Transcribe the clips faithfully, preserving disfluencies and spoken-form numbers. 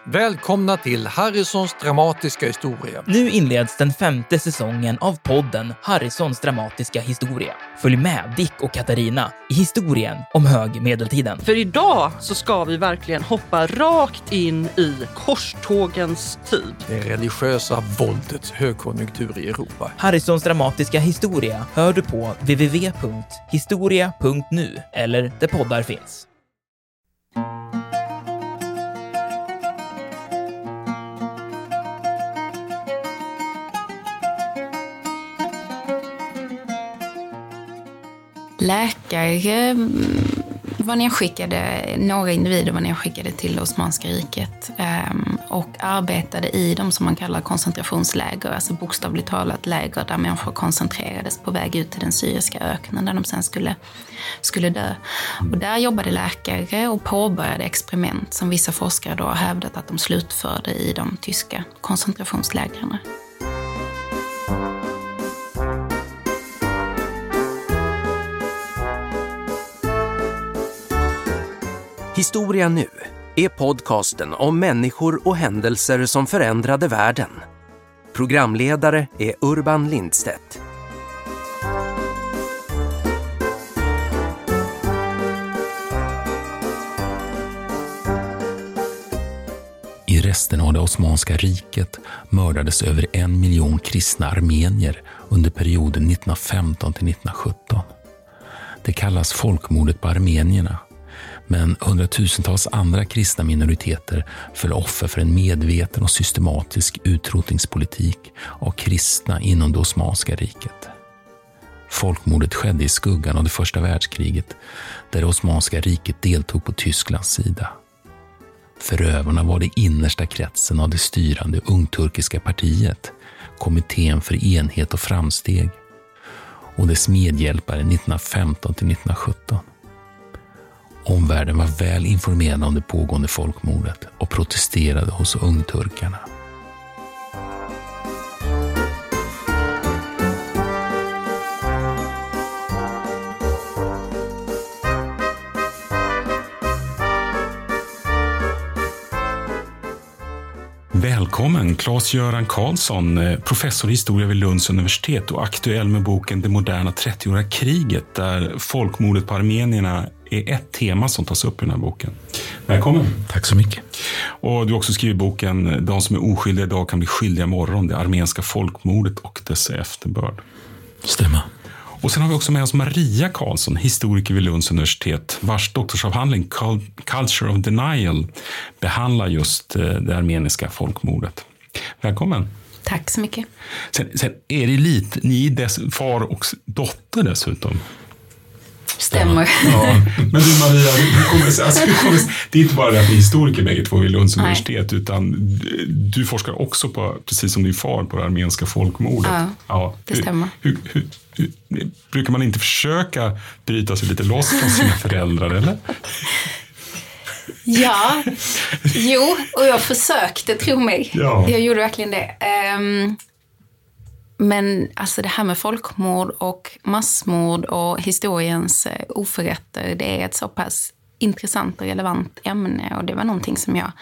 Välkomna till Harrisons dramatiska historia. Nu inleds den femte säsongen av podden Harrisons dramatiska historia. Följ med Dick och Katarina i historien om hög medeltiden. För idag så ska vi verkligen hoppa rakt in i korstågens tid. Det religiösa våldets högkonjunktur i Europa. Harrisons dramatiska historia hör du på w w w punkt historia punkt nu eller där poddar finns. Läkare var nedskickade, några individer var nedskickade till Osmanska riket och arbetade i de som man kallar koncentrationsläger, alltså bokstavligt talat läger där människor koncentrerades på väg ut till den syriska öknen där de sen skulle, skulle dö. Och där jobbade läkare och påbörjade experiment som vissa forskare då har hävdat att de slutförde i de tyska koncentrationslägren. Historia nu är podcasten om människor och händelser som förändrade världen. Programledare är Urban Lindstedt. I resten av det Osmanska riket mördades över en miljon kristna armenier under perioden nittonhundrafemton till nittonhundrasjutton. Det kallas folkmordet på armenierna. Men hundratusentals andra kristna minoriteter föll offer för en medveten och systematisk utrotningspolitik av kristna inom det Osmanska riket. Folkmordet skedde i skuggan av det första världskriget där det Osmanska riket deltog på Tysklands sida. Förövarna var det innersta kretsen av det styrande ungturkiska partiet, Kommittén för enhet och framsteg, och dess medhjälpare nittonhundrafemton till nittonhundrasjutton. Omvärlden var väl informerad om det pågående folkmordet och protesterade hos ungturkarna. Välkommen Claes-Göran Karlsson, professor i historia vid Lunds universitet och aktuell med boken Det moderna trettioåriga kriget där folkmordet på armenierna är ett tema som tas upp i den här boken. Välkommen. Tack så mycket. Och du har också skrivit boken De som är oskyldiga idag kan bli skyldiga imorgon, det armenska folkmordet och dess efterbörd. Stämmer. Och sen har vi också med oss Maria Karlsson, historiker vid Lunds universitet, vars doktorsavhandling Culture of Denial behandlar just det armeniska folkmordet. Välkommen. Tack så mycket. Sen, sen är det lite, ni är dess far och dotter dessutom. Stämmer. Ja. Men du Maria, du kommer, alltså, du kommer, det är inte bara att ni är historiker bägge två vid Lunds universitet, utan du forskar också på, precis som din far, på det armeniska folkmordet. Ja, ja. det stämmer. Hur, hur, hur, hur, brukar man inte försöka bryta sig lite loss från sina föräldrar, eller? Ja, jo, och jag försökte, tro mig. Ja. Jag gjorde verkligen det. Um, Men alltså det här med folkmord och massmord och historiens oförrätter, det är ett så pass intressant och relevant ämne. Och det var någonting som jag...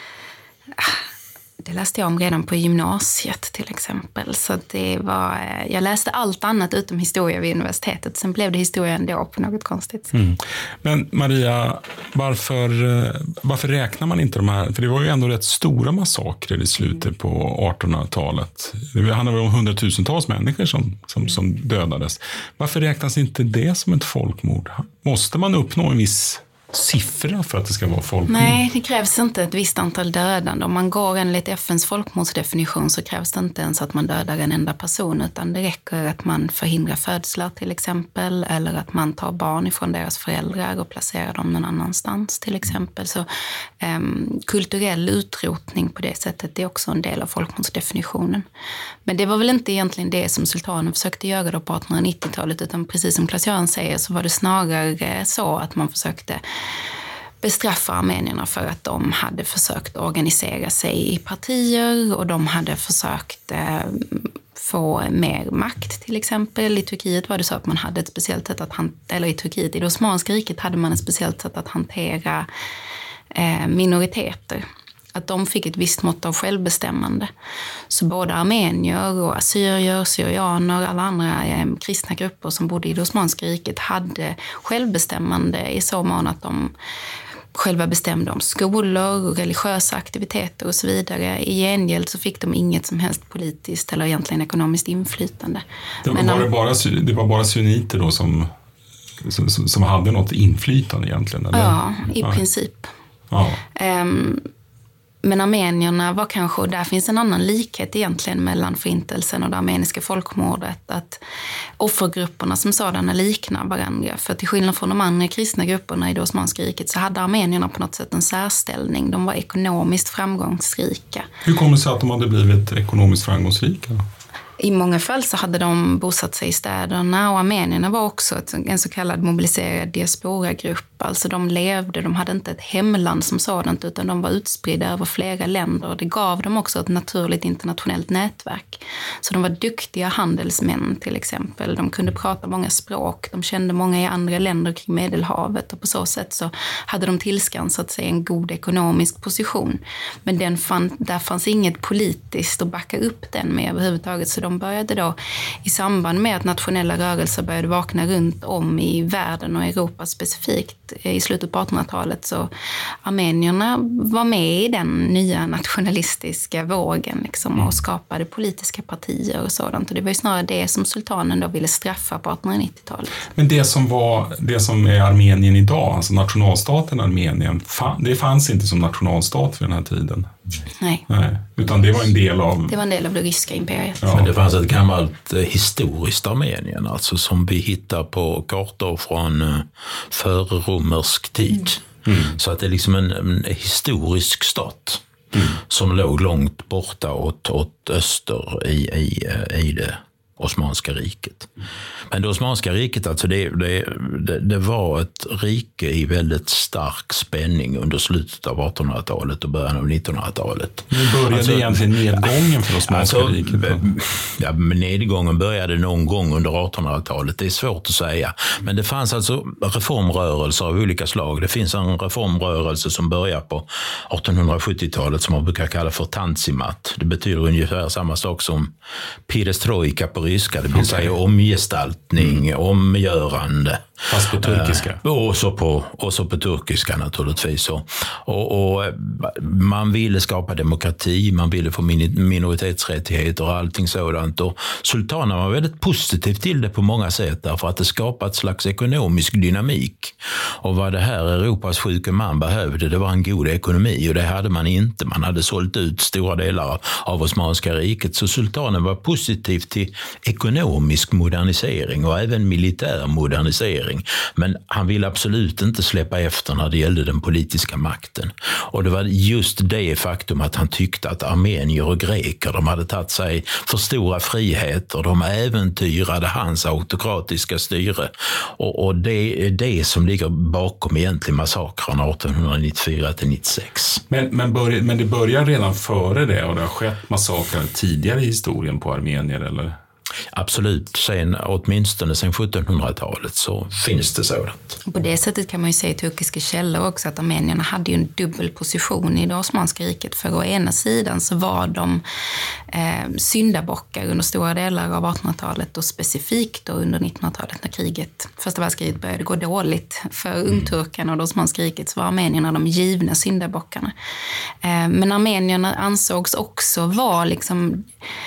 Det läste jag om redan på gymnasiet till exempel. Så det var, jag läste allt annat utom historia vid universitetet. Sen blev det historia ändå på något konstigt. Mm. Men Maria, varför, varför räknar man inte de här? För det var ju ändå rätt stora massakrer i slutet på artonhundratalet. Det handlar om hundratusentals människor som, som, som dödades. Varför räknas inte det som ett folkmord? Måste man uppnå en viss siffra för att det ska vara folkmord? Nej, det krävs inte ett visst antal dödande. Om man går enligt F N:s folkmordsdefinition så krävs det inte ens att man dödar en enda person, utan det räcker att man förhindrar födslar till exempel, eller att man tar barn ifrån deras föräldrar och placerar dem någon annanstans till exempel. Så um, kulturell utrotning på det sättet är också en del av folkmordsdefinitionen. Men det var väl inte egentligen det som sultanen försökte göra då på artonhundranittiotalet, utan precis som Claes-Göran säger så var det snarare så att man försökte bestraffa armenierna för att de hade försökt organisera sig i partier och de hade försökt eh, få mer makt till exempel. I Turkiet var det så att man hade ett speciellt sätt att hantera, eller i Turkiet, i det Osmanska riket hade man ett speciellt sätt att hantera eh, minoriteter. att de fick ett visst mått av självbestämmande. Så både armenier och assyrier, syrianer, alla andra eh, kristna grupper som bodde i det Osmanska riket hade självbestämmande i så mån att de själva bestämde om skolor och religiösa aktiviteter och så vidare. I gengäld så fick de inget som helst politiskt eller egentligen ekonomiskt inflytande. Det var, Men bara, de, bara, det var bara sunniter då som, som, som hade något inflytande egentligen? Eller? Ja, i ja. princip. Ja. Um, Men armenierna var kanske, och där finns en annan likhet egentligen mellan förintelsen och det armeniska folkmordet, att offergrupperna som sådana liknar varandra. För till skillnad från de andra kristna grupperna i det Osmanska riket så hade armenierna på något sätt en särställning. De var ekonomiskt framgångsrika. Hur kommer det sig att de hade blivit ekonomiskt framgångsrika? I många fall så hade de bosatt sig i städerna, och armenierna var också ett, en så kallad mobiliserad diasporagrupp. Alltså de levde, de hade inte ett hemland som sådant, utan de var utspridda över flera länder, och det gav dem också ett naturligt internationellt nätverk. Så de var duktiga handelsmän till exempel. De kunde prata många språk, de kände många i andra länder kring Medelhavet, och på så sätt så hade de tillskansat sig en god ekonomisk position. Men den fann, där fanns inget politiskt att backa upp den med överhuvudtaget, så de De började då i samband med att nationella rörelser började vakna runt om i världen och Europa specifikt i slutet på artonhundratalet, så armenierna var med i den nya nationalistiska vågen liksom, och skapade politiska partier och sådant. Och det var ju snarare det som sultanen då ville straffa på artonhundranittiotalet. Men det som var det som är Armenien idag, alltså nationalstaten Armenien, det fanns inte som nationalstat för den här tiden. Nej. Nej, utan det var en del av... Det var en del av det ryska imperiet. Ja. Men det fanns ett gammalt eh, historiskt Armenien, alltså som vi hittar på kartor från eh, förromersk tid. Mm. Mm. Så att det är liksom en, en historisk stat mm. som låg långt borta åt, åt öster i, i, i det Osmanska riket. Men det Osmanska riket, alltså det, det, det, det var ett rike i väldigt stark spänning under slutet av artonhundratalet och början av nittonhundratalet. Nu började alltså, egentligen nedgången för Osmanska alltså, riket? Ja, men nedgången började någon gång under artonhundratalet. Det är svårt att säga. Men det fanns alltså reformrörelser av olika slag. Det finns en reformrörelse som börjar på artonhundrasjuttiotalet som man brukar kalla för tanzimat. Det betyder ungefär samma sak som perestrojka på ryska, det vill okay. säga omgestaltning, mm. omgörande. Fast på turkiska. Uh, och, så på, och så på turkiska naturligtvis. Och, och, och man ville skapa demokrati, man ville få minoritetsrättigheter och allting sådant. Och sultanen var väldigt positiv till det på många sätt, därför att det skapade ett slags ekonomisk dynamik. Och vad det här Europas sjuke man behövde, det var en god ekonomi, och det hade man inte. Man hade sålt ut stora delar av Osmanska riket, så sultanen var positiv till ekonomisk modernisering och även militär modernisering. Men han ville absolut inte släppa efter när det gällde den politiska makten. Och det var just det faktum att han tyckte att armenier och greker, de hade tagit sig för stora friheter. De äventyrade hans autokratiska styre. Och, och det är det som ligger bakom egentligen massakrarna artonhundranittiofyra till nittiosex. Men, men, börj- men det börjar redan före det, och det har skett massakrer tidigare i historien på armenier, eller? Absolut, sen, åtminstone sen sjuttonhundratalet så finns det sådant. På det sättet kan man ju säga i turkiska källor också att armenierna hade ju en dubbel position i det Osmanska riket. För å ena sidan så var de eh, syndabockar under stora delar av artonhundratalet, och specifikt då under nittonhundratalet när kriget, första världskriget började gå dåligt för ungturkarna och det Osmanska riket, så var armenierna de givna syndabockarna. Eh, men armenierna ansågs också vara liksom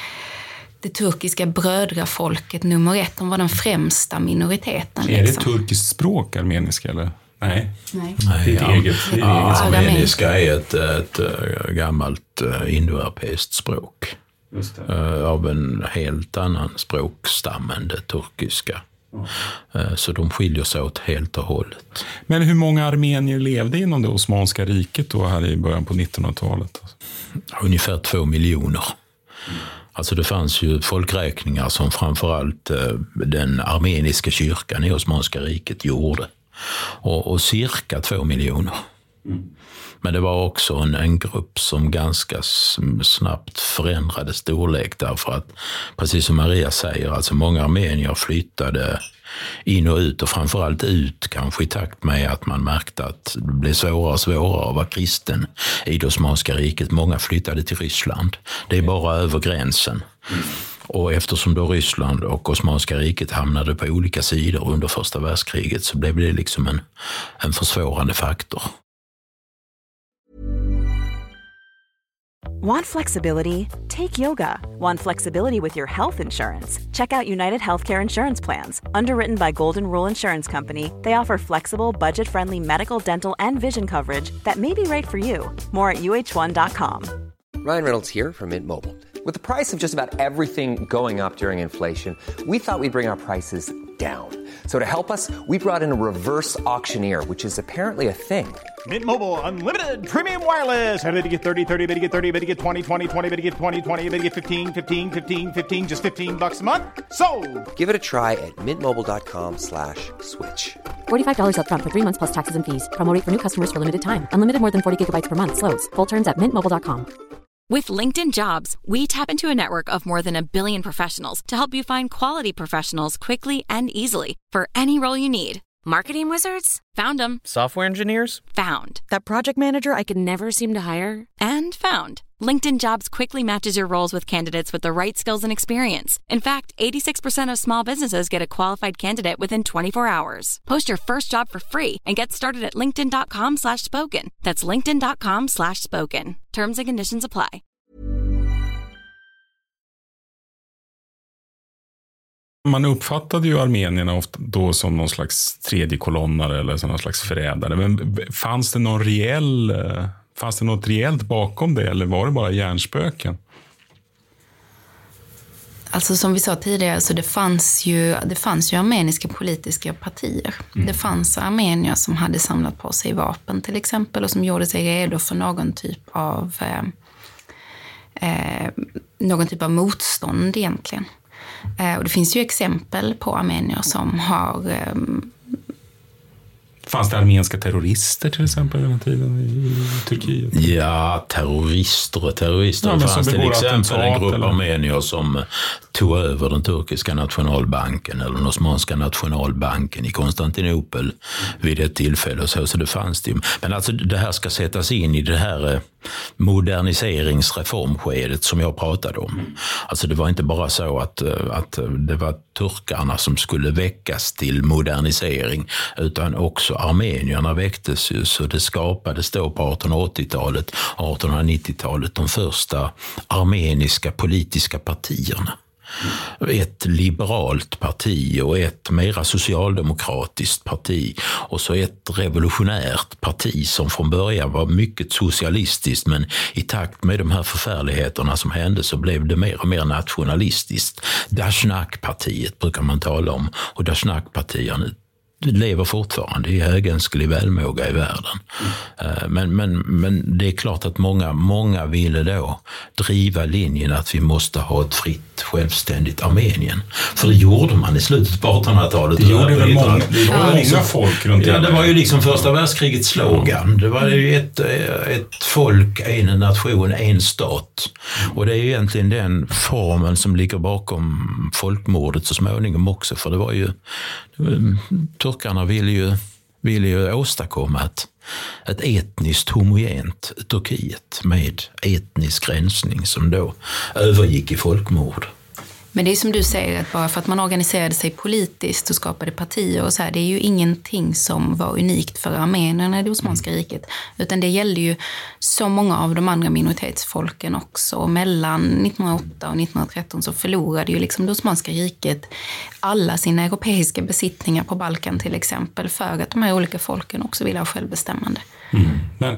det turkiska brödrafolket nummer ett. De var den främsta minoriteten. Är liksom. det turkiskt språk, armeniska, eller? Nej. Nej. Nej, det är ja. eget. Det är ja, eget armeniska är ett, ett, ett gammalt indoeuropeiskt språk. Just det. Av en helt annan språkstam än det turkiska. Mm. Så de skiljer sig åt helt och hållet. Men hur många armenier levde inom det Osmanska riket då här i början på nittonhundratalet? Ungefär två miljoner. Mm. Alltså det fanns ju folkräkningar som framförallt den armeniska kyrkan i Osmanska riket gjorde. Och, och cirka två miljoner. Mm. Men det var också en, en grupp som ganska snabbt förändrade storlek därför att, precis som Maria säger, alltså många armenier flyttade in och ut och framförallt ut kanske i takt med att man märkte att det blev svårare och svårare att vara kristen i det Osmanska riket. Många flyttade till Ryssland. Det är bara över gränsen. Och eftersom då Ryssland och Osmanska riket hamnade på olika sidor under första världskriget så blev det liksom en, en försvårande faktor. Want flexibility? Take yoga. Want flexibility with your health insurance? Check out United Healthcare Insurance Plans. Underwritten by Golden Rule Insurance Company, they offer flexible, budget-friendly medical, dental, and vision coverage that may be right for you. More at U H one dot com. Ryan Reynolds here from Mint Mobile. With the price of just about everything going up during inflation, we thought we'd bring our prices down. So to help us, we brought in a reverse auctioneer, which is apparently a thing. Mint Mobile Unlimited Premium Wireless. How to get thirty, thirty, how to get thirty, how to get twenty, twenty, twenty, how to get twenty, twenty, how to get fifteen, fifteen, fifteen, fifteen, just fifteen bucks a month? Sold! Give it a try at mintmobile.com slash switch. forty-five dollars up front for three months plus taxes and fees. Promo rate for new customers for limited time. Unlimited more than forty gigabytes per month. Slows full terms at mint mobile dot com. With LinkedIn Jobs, we tap into a network of more than a billion professionals to help you find quality professionals quickly and easily for any role you need. Marketing wizards? Found them. Software engineers? Found. That project manager I could never seem to hire? And found. LinkedIn Jobs quickly matches your roles with candidates with the right skills and experience. In fact, eighty-six percent of small businesses get a qualified candidate within twenty-four hours. Post your first job for free and get started at linkedin.com slash spoken. That's linkedin.com slash spoken. Terms and conditions apply. Man uppfattade ju armenierna ofta då som någon slags tredje kolonnare eller som någon slags förrädare. Men fanns det någon reell, fanns det något reellt bakom det eller var det bara hjärnspöken? Alltså som vi sa tidigare så det fanns ju, det fanns ju armeniska politiska partier. Mm. Det fanns armenier som hade samlat på sig vapen till exempel och som gjorde sig redo för någon typ av eh, eh, någon typ av motstånd egentligen. Eh, och det finns ju exempel på armenier som har... Eh, Fanns det armenska terrorister till exempel den tiden i Turkiet? Ja, terrorister och terrorister. Ja, det fanns till exempel en grupp eller? armenier som tog över den turkiska nationalbanken eller den osmanska nationalbanken i Konstantinopel vid ett tillfälle. Så, så det fanns det. Men alltså det här ska sättas in i det här moderniseringsreformskedet som jag pratade om. Alltså det var inte bara så att, att det var turkarna som skulle väckas till modernisering utan också armenierna väcktes ju, så det skapades då på artonhundraåttiotalet, artonhundranittiotalet de första armeniska politiska partierna. Ett liberalt parti och ett mera socialdemokratiskt parti och så ett revolutionärt parti som från början var mycket socialistiskt, men i takt med de här förfärligheterna som hände så blev det mer och mer nationalistiskt. Dashnak-partiet brukar man tala om, och Dashnak-partierna lever fortfarande i högönsklig välmåga i världen. Men, men, men det är klart att många, många ville då driva linjen att vi måste ha ett fritt, självständigt Armenien. För det gjorde man i slutet på artonhundratalet. Det gjorde väl många, det var ja, liksom, folk runt ja, det var ju liksom första världskrigets slogan. Det var ju ett, ett folk, en nation, en stat. Och det är ju egentligen den formen som ligger bakom folkmordet så småningom också. För det var ju turkarna ville ju, ville ju åstadkomma ett, ett etniskt homogent Turkiet med etnisk rensning som då övergick i folkmord. Men det är som du säger, att bara för att man organiserade sig politiskt och skapade partier och så här, det är ju ingenting som var unikt för armenierna i det Osmanska riket, utan det gällde ju så många av de andra minoritetsfolken också. Och mellan nittonhundraåtta och nittonhundratretton så förlorade ju liksom det Osmanska riket alla sina europeiska besittningar på Balkan till exempel, för att de här olika folken också ville ha självbestämmande. Mm. Men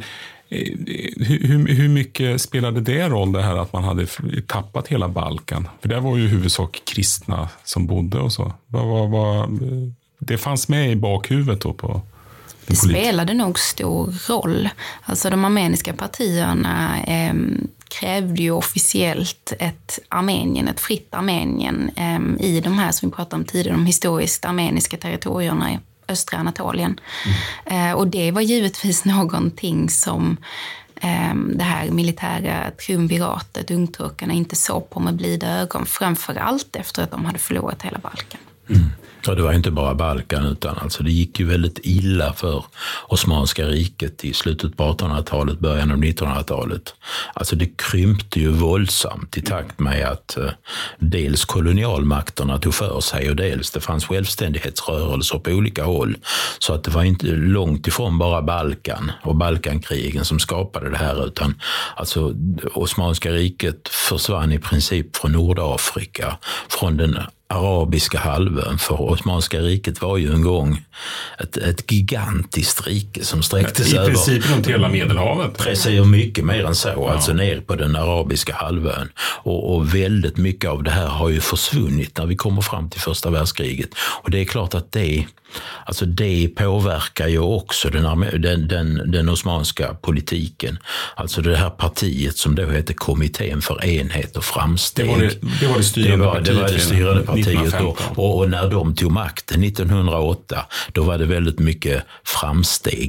Hur, hur mycket spelade det roll det här att man hade tappat hela Balkan? För det var ju i huvudsak kristna som bodde och så. Vad, vad, vad, det fanns med i bakhuvudet då på det spelade nog stor roll. Alltså de armeniska partierna eh, krävde ju officiellt ett Armenien, ett fritt Armenien eh, i de här som vi pratade om tidigare, de historiskt armeniska territorierna östra Anatolien. Mm. Eh, och det var givetvis någonting som eh, det här militära triumviratet, ungturkarna, inte såg på med blida ögon, framförallt efter att de hade förlorat hela Balkan. Mm. Ja, det var inte bara Balkan, utan alltså det gick ju väldigt illa för Osmanska riket i slutet på artonhundratalet, början av nittonhundratalet. Alltså det krympte ju våldsamt i takt med att eh, dels kolonialmakterna tog för sig och dels det fanns självständighetsrörelser på olika håll. Så att det var inte långt ifrån bara Balkan och Balkankrigen som skapade det här, utan alltså Osmanska riket försvann i princip från Nordafrika, från den arabiska halvön, för Osmanska riket var ju en gång ett, ett gigantiskt rike som sträckte sig över... I princip runt hela Medelhavet. Precis, och mycket mer än så, ja. Alltså ner på den arabiska halvön. Och, och väldigt mycket av det här har ju försvunnit när vi kommer fram till första världskriget. Och det är klart att det, alltså det påverkar ju också den, den, den, den osmanska politiken. Alltså det här partiet som då heter Kommittén för enhet och framsteg. Det var det, det, var det styrande det var, partiet. Det var det styrande partiet då. Och, och när de tog makten nittonhundraåtta, då var det väldigt mycket framsteg.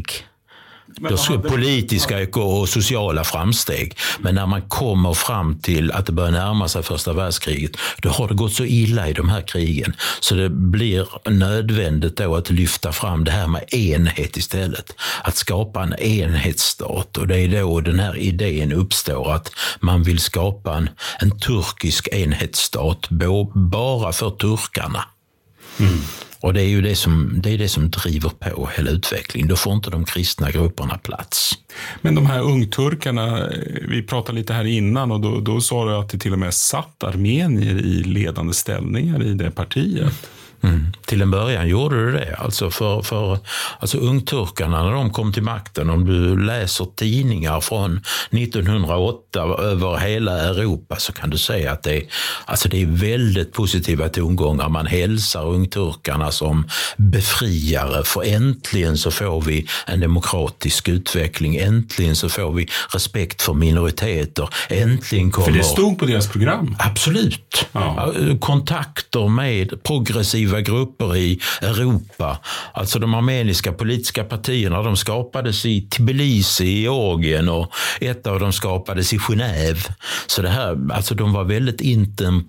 Då skulle politiska och sociala framsteg. Men när man kommer fram till att det börjar närma sig första världskriget, då har det gått så illa i de här krigen. Så det blir nödvändigt då att lyfta fram det här med enhet istället. Att skapa en enhetsstat. Och det är då den här idén uppstår att man vill skapa en, en turkisk enhetsstat bara för turkarna. Mm. Och det är ju det som, det är det som driver på hela utvecklingen. Då får inte de kristna grupperna plats. Men de här ungturkarna, vi pratade lite här innan och då, då sa du att det till och med satt armenier i ledande ställningar i det partiet. Mm. Till en början gjorde det det. Alltså för, för alltså ungturkarna när de kom till makten, om du läser tidningar från nittonhundraåtta över hela Europa, så kan du säga att det, alltså det är väldigt positiva tongångar. Man hälsar ungturkarna som befriare, för äntligen så får vi en demokratisk utveckling. Äntligen så får vi respekt för minoriteter. Äntligen kommer... För det stod på deras program. Absolut. Ja. Kontakter med progressiva grupper i Europa. Alltså de armeniska politiska partierna, de skapades i Tbilisi i Georgien och ett av dem skapades i Genève. Så det här, alltså de var väldigt inter,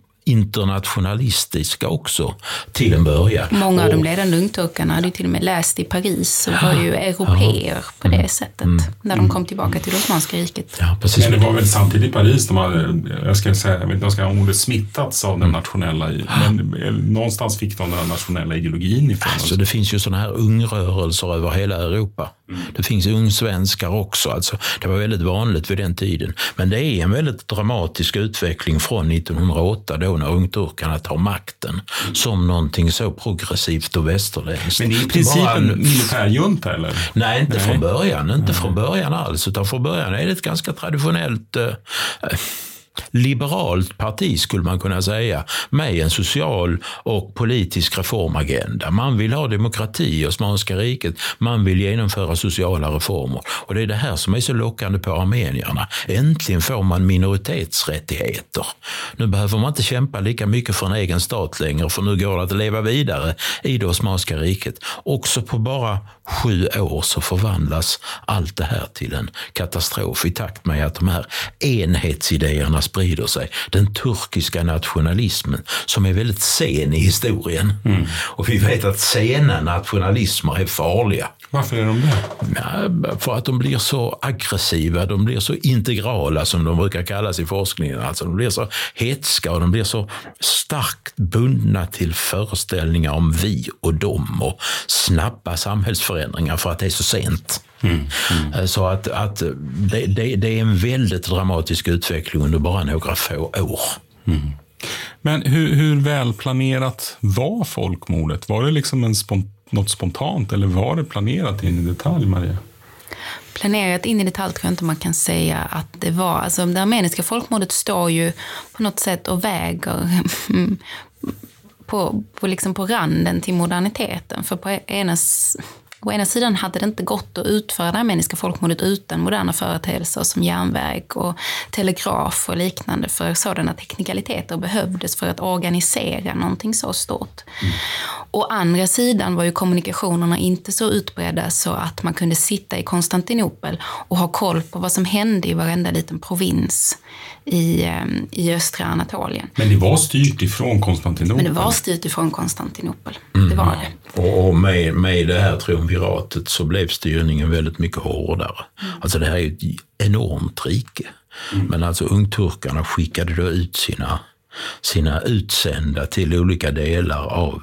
internationalistiska också till en början. Många av och, de ledande ungturkarna hade ju till och med läst i Paris och var ju europeer ja, på det mm, sättet mm, när de kom tillbaka till Osmanska riket. Ja, precis. Men det var väl samtidigt i Paris de hade, jag ska säga, jag vet inte om ska om det smittats av den nationella, men någonstans fick de den nationella ideologin ifrån. Alltså det finns ju sådana här ungrörelser över hela Europa. Mm. Det finns ungsvenskar också. Alltså, det var väldigt vanligt vid den tiden. Men det är en väldigt dramatisk utveckling från nittonhundraåtta då när ungturkarna tar makten mm. som någonting så progressivt och västerländskt. Men det är i princip en militärjunta eller? Nej, inte Nej. från början. Inte Nej. från början alls. Utan från början är det ett ganska traditionellt... Eh, liberalt parti skulle man kunna säga, med en social och politisk reformagenda. Man vill ha demokrati i Osmanska riket, man vill genomföra sociala reformer. Och det är det här som är så lockande på armenierna. Äntligen får man minoritetsrättigheter. Nu behöver man inte kämpa lika mycket för en egen stat längre, för nu går det att leva vidare i det Osmanska riket. Också på bara sju år så förvandlas allt det här till en katastrof i takt med att de här enhetsidéerna sprider sig. Den turkiska nationalismen som är väldigt sen i historien. Mm. Och vi vet att sena nationalismer är farliga. Varför är de det? Ja, för att de blir så aggressiva, de blir så integrala som de brukar kallas i forskningen. Alltså de blir så hetska och de blir så starkt bundna till föreställningar om vi och dem och snabba samhällsförändringar för att det är så sent. Mm. Mm. Så att, att det, det, det är en väldigt dramatisk utveckling under bara några få år. Mm. Men hur, hur välplanerat var folkmordet? Var det liksom en spont- något spontant eller var det planerat in i detalj, Maria? Planerat in i detalj tror jag inte man kan säga att det var. Alltså, det armeniska folkmordet står ju på något sätt och väger på, på, liksom på randen till moderniteten. För på ena Å ena sidan hade det inte gått att utföra det armeniska folkmordet utan moderna företeelser som järnväg och telegraf och liknande, för sådana teknikaliteter behövdes för att organisera någonting så stort. Mm. Å andra sidan var ju kommunikationerna inte så utbredda så att man kunde sitta i Konstantinopel och ha koll på vad som hände i varenda liten provins i, i östra Anatolien. Men det var styrt ifrån Konstantinopel? Men det var styrt ifrån Konstantinopel, mm. det var det. Och med, med det här triumviratet så blev styrningen väldigt mycket hårdare. Mm. Alltså det här är ju ett enormt rike. Mm. Men alltså ungturkarna skickade då ut sina, sina utsända till olika delar av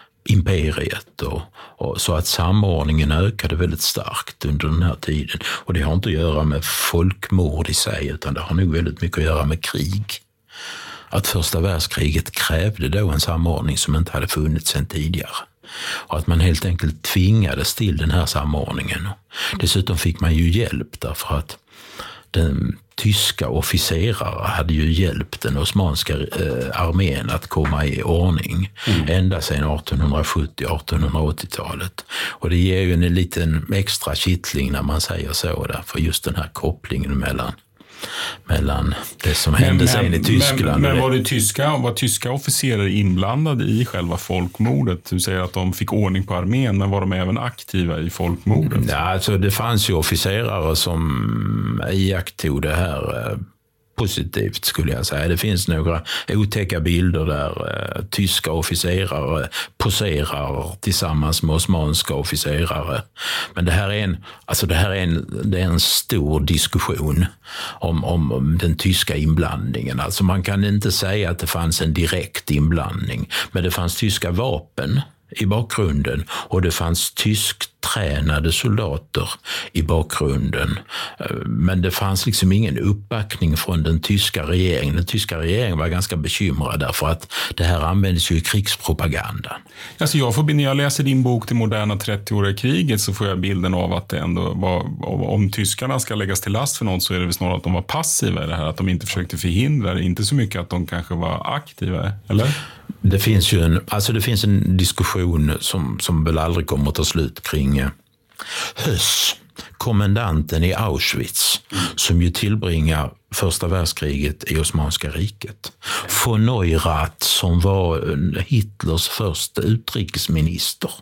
imperiet och, och så att samordningen ökade väldigt starkt under den här tiden. Och det har inte att göra med folkmord i sig, utan det har nog väldigt mycket att göra med krig. Att första världskriget krävde då en samordning som inte hade funnits sedan tidigare. Och att man helt enkelt tvingades till den här samordningen. Dessutom fick man ju hjälp därför att den tyska officerare hade ju hjälpt den osmanska eh, armén att komma i ordning mm. ända sedan arton sjuttio arton åttio-talet. Och det ger ju en liten extra kittling när man säger så där, för just den här kopplingen mellan mellan det som men, hände sen i Tyskland. Men, men var det tyska, var tyska officerare inblandade i själva folkmordet? Du säger att de fick ordning på armén, men var de även aktiva i folkmordet? Ja, alltså det fanns ju officerare som iakttog det här positivt, skulle jag säga. Det finns några otäcka bilder där eh, tyska officerare poserar tillsammans med osmanska officerare. Men det här är en, alltså det här är en, det är en stor diskussion om, om, om den tyska inblandningen. Alltså man kan inte säga att det fanns en direkt inblandning, men det fanns tyska vapen i bakgrunden och det fanns tysktränade soldater i bakgrunden. Men det fanns liksom ingen uppbackning från den tyska regeringen. Den tyska regeringen var ganska bekymrad därför att det här användes ju i krigspropaganda. Alltså jag får, när jag läser din bok Det moderna trettioåriga kriget så får jag bilden av att det ändå var, om tyskarna ska läggas till last för något så är det väl snarare att de var passiva i det här, att de inte försökte förhindra det, inte så mycket att de kanske var aktiva, eller? Det finns ju en, alltså det finns en diskussion som, som väl aldrig kommer att ta slut kring eh, Höss, kommendanten i Auschwitz, som ju tillbringar första världskriget i Osmanska riket. Von Neurath, som var Hitlers första utrikesminister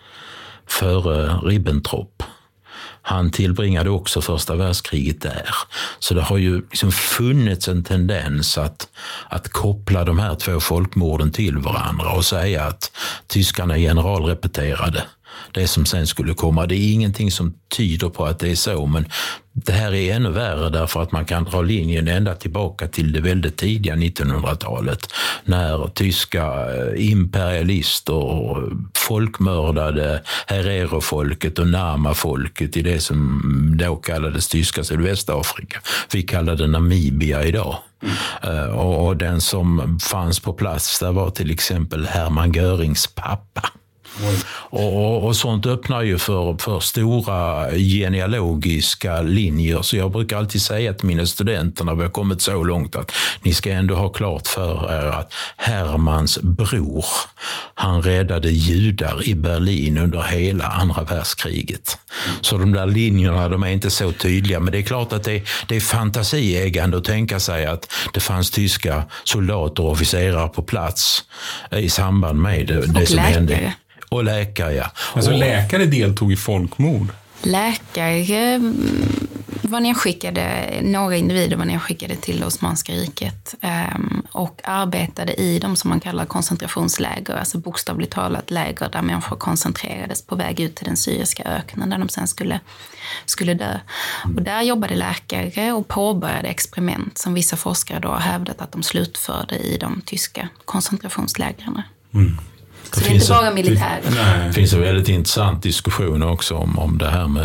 före Ribbentrop. Han tillbringade också första världskriget där. Så det har ju liksom funnits en tendens att, att koppla de här två folkmorden till varandra och säga att tyskarna generalrepeterade det som sen skulle komma. Det är ingenting som tyder på att det är så, men det här är ännu värre därför att man kan dra linjen ända tillbaka till det väldigt tidiga nittonhundratalet när tyska imperialister folkmördade Herero-folket och Nama-folket i det som då kallades tyska Sydvästafrika. Vi kallar det Namibia idag. Mm. Och den som fanns på plats där var till exempel Hermann Görings pappa. Och, och sånt öppnar ju för, för stora genealogiska linjer. Så jag brukar alltid säga till mina studenter när vi har kommit så långt att ni ska ändå ha klart för er att Hermanns bror, han räddade judar i Berlin under hela andra världskriget. Så de där linjerna, de är inte så tydliga, men det är klart att det, det är fantasieägande att tänka sig att det fanns tyska soldater och officerare på plats i samband med det, det som hände. Och läkare, ja. Alltså och, läkare deltog i folkmord? Läkare var nedskickade, några individer var nedskickade till Osmanska riket um, och arbetade i de som man kallar koncentrationsläger, alltså bokstavligt talat läger där människor koncentrerades på väg ut till den syriska öknen där de sen skulle, skulle dö. Och där jobbade läkare och påbörjade experiment som vissa forskare då har hävdat att de slutförde i de tyska koncentrationslägren. Mm. Så det, det är inte bara militär. Det finns en väldigt intressant diskussion också om, om det här med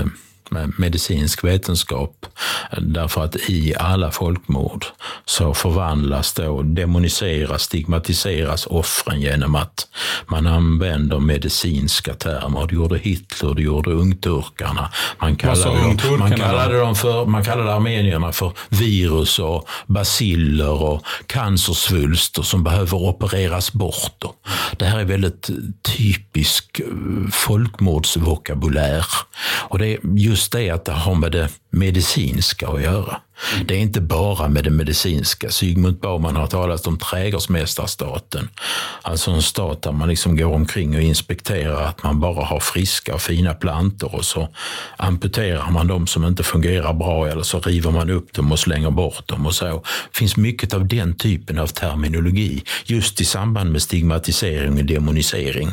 med medicinsk vetenskap. Därför att i alla folkmord så förvandlas då, demoniseras, stigmatiseras offren genom att man använder medicinska termer. Det gjorde Hitler, det gjorde ungturkarna. Man kallade, dem, man kallade dem för, man kallade armenierna för virus och baciller och cancersvulster som behöver opereras bort. Det här är väldigt typisk folkmordsvokabulär. Och det är just det att det har med det medicinska att göra. Det är inte bara med det medicinska. Sigmund Bauman har talat om trädgårdsmästarstaten. Alltså en stat där man liksom går omkring och inspekterar att man bara har friska och fina plantor och så amputerar man dem som inte fungerar bra eller så river man upp dem och slänger bort dem och så. Det finns mycket av den typen av terminologi just i samband med stigmatisering och demonisering.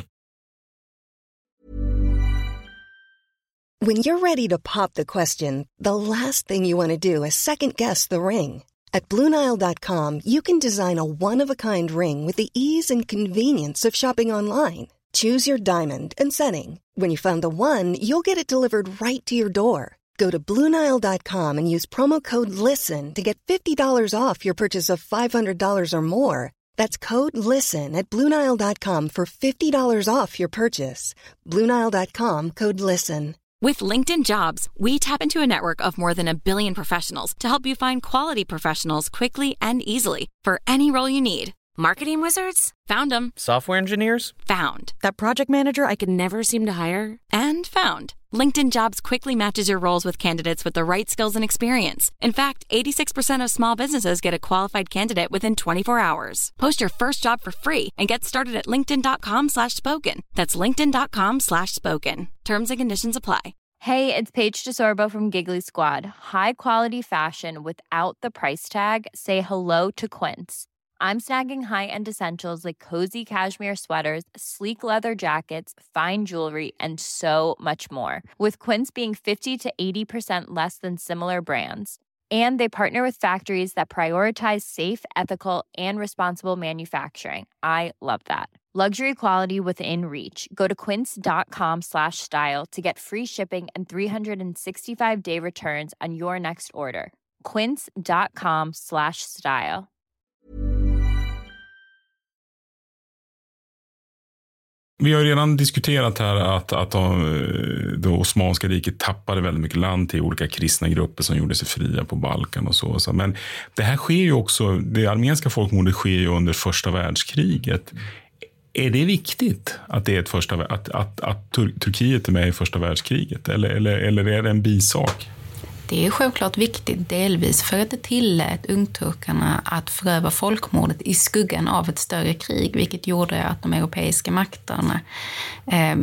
When you're ready to pop the question, the last thing you want to do is second-guess the ring. At Blue Nile dot com, you can design a one-of-a-kind ring with the ease and convenience of shopping online. Choose your diamond and setting. When you find the one, you'll get it delivered right to your door. Go to Blue Nile dot com and use promo code LISTEN to get fifty dollars off your purchase of five hundred dollars or more. That's code LISTEN at Blue Nile dot com for fifty dollars off your purchase. Blue Nile dot com, code LISTEN. With LinkedIn Jobs, we tap into a network of more than a billion professionals to help you find quality professionals quickly and easily for any role you need. Marketing wizards? Found them. Software engineers? Found. That project manager I could never seem to hire? And found. LinkedIn Jobs quickly matches your roles with candidates with the right skills and experience. In fact, eighty-six percent of small businesses get a qualified candidate within twenty-four hours. Post your first job for free and get started at linkedin dot com slash spoken. That's linkedin dot com slash spoken. Terms and conditions apply. Hey, it's Paige DeSorbo from Giggly Squad. High quality fashion without the price tag. Say hello to Quince. I'm snagging high-end essentials like cozy cashmere sweaters, sleek leather jackets, fine jewelry, and so much more. With Quince being fifty to eighty percent less than similar brands. And they partner with factories that prioritize safe, ethical, and responsible manufacturing. I love that. Luxury quality within reach. Go to quince dot com slash style to get free shipping and three hundred sixty-five day returns on your next order. quince dot com slash style. Vi har redan diskuterat här att, att det Osmanska riket tappade väldigt mycket land till olika kristna grupper som gjorde sig fria på Balkan och så. Men det här sker ju också, det armenska folkmordet sker ju under första världskriget. Är det viktigt att, det är ett första, att, att, att Tur- Turkiet är med i första världskriget? Eller, eller, eller är det en bisak? Det är självklart viktigt, delvis för att det tillät ungturkarna att föröva folkmordet i skuggan av ett större krig, vilket gjorde att de europeiska makterna eh,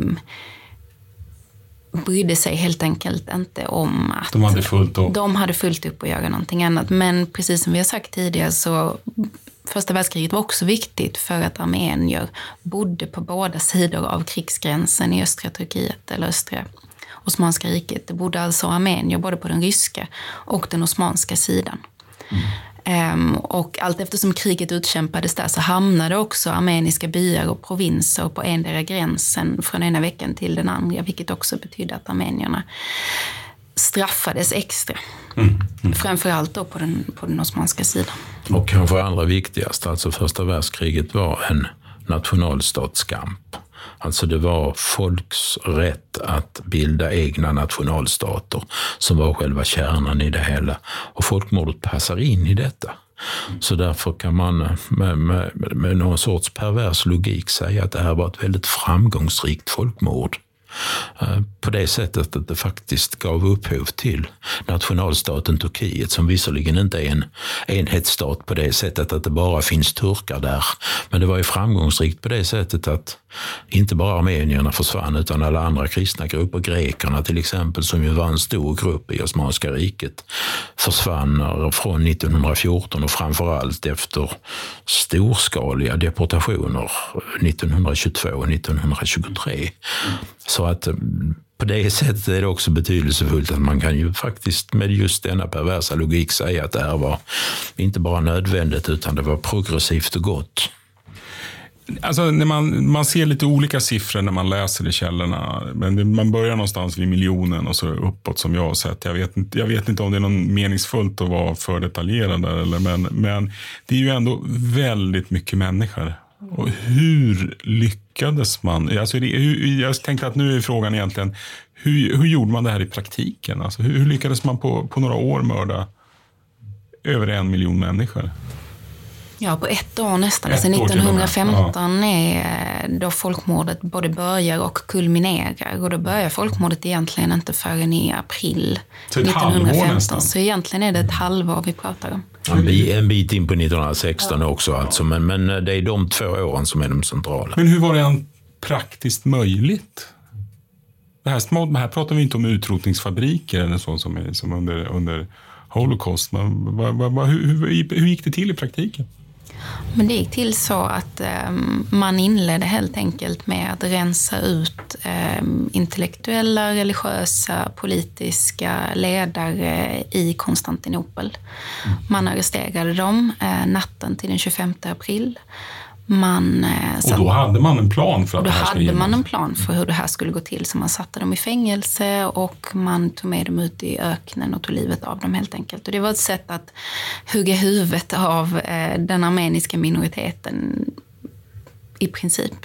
brydde sig helt enkelt inte om att de hade fullt upp. De hade fullt upp att göra någonting annat. Men precis som vi har sagt tidigare så första världskriget var också viktigt för att armenier bodde på båda sidor av krigsgränsen i östra Turkiet eller östra Osmanska riket. Det bodde alltså armenier både på den ryska och den osmanska sidan. Mm. Um, och allt eftersom kriget utkämpades där så hamnade också armeniska byar och provinser på endera gränsen från ena veckan till den andra, vilket också betydde att armenierna straffades extra. Mm. Mm. Framförallt då på den, på den osmanska sidan. Och kanske allra viktigast, alltså första världskriget var en nationalstatskamp. Alltså det var folks rätt att bilda egna nationalstater som var själva kärnan i det hela. Och folkmordet passar in i detta. Så därför kan man med, med, med någon sorts pervers logik säga att det här var ett väldigt framgångsrikt folkmord. På det sättet att det faktiskt gav upphov till nationalstaten Turkiet, som visserligen inte är en enhetsstat på det sättet att det bara finns turkar där. Men det var ju framgångsrikt på det sättet att inte bara armenierna försvann utan alla andra kristna grupper, grekerna till exempel, som ju var en stor grupp i Osmanska riket, försvann från nittonhundrafjorton och framförallt efter storskaliga deportationer nittonhundratjugotvå och nittonhundratjugotre. Så att på det sättet är det också betydelsefullt att man kan ju faktiskt med just denna perversa logik säga att det här var inte bara nödvändigt utan det var progressivt och gott. Alltså när man, man ser lite olika siffror när man läser i källorna. Men det, man börjar någonstans vid miljonen och så uppåt som jag har sett. Jag vet inte, jag vet inte om det är någon meningsfullt att vara för detaljerad där, eller, men, men det är ju ändå väldigt mycket människor. Och hur lyckades man? Alltså det, hur, jag tänkte att nu är frågan egentligen, hur, hur gjorde man det här i praktiken? Alltså hur, hur lyckades man på, på några år mörda över en miljon människor? Ja, på ett år nästan. Ett alltså år nittonhundrafemton är då folkmordet både börjar och kulminerar. Och då börjar folkmordet egentligen inte förrän i april så nittonhundrafemton. Så egentligen är det ett halvår vi pratar om. En bit, en bit in på nittonhundrasexton också alltså. Men, men det är de två åren som är de centrala. Men hur var det praktiskt möjligt? Det här, det här pratar vi inte om utrotningsfabriker eller så som, är, som under, under Holocaust. Men, va, va, va, hur, hur, hur gick det till i praktiken? Men det gick till så att um, man inledde helt enkelt med att rensa ut um, intellektuella, religiösa, politiska ledare i Konstantinopel. Mm. Man arresterade dem uh, natten till den tjugofemte april. Man, och då hade man en plan för att det här skulle hade man en plan för hur det här skulle gå till. Så man satte dem i fängelse och man tog med dem ut i öknen och tog livet av dem helt enkelt. Och det var ett sätt att hugga huvudet av eh, den armeniska minoriteten i princip.